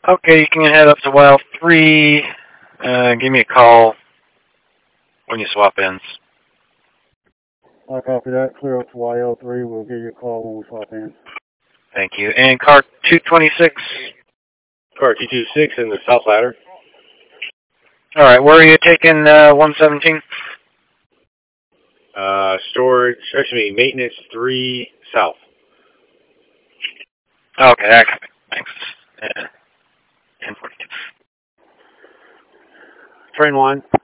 Okay, you can head up to Wild 3. Give me a call when you swap ends. I copy that. Clear up to YL3. We'll give you a call when we swap in. Thank you. And car 226? Car 226 in the South Ladder. All right, where are you taking 117? Storage, actually, maintenance 3 South. Okay, I copy. Thanks. 1042. Train 1.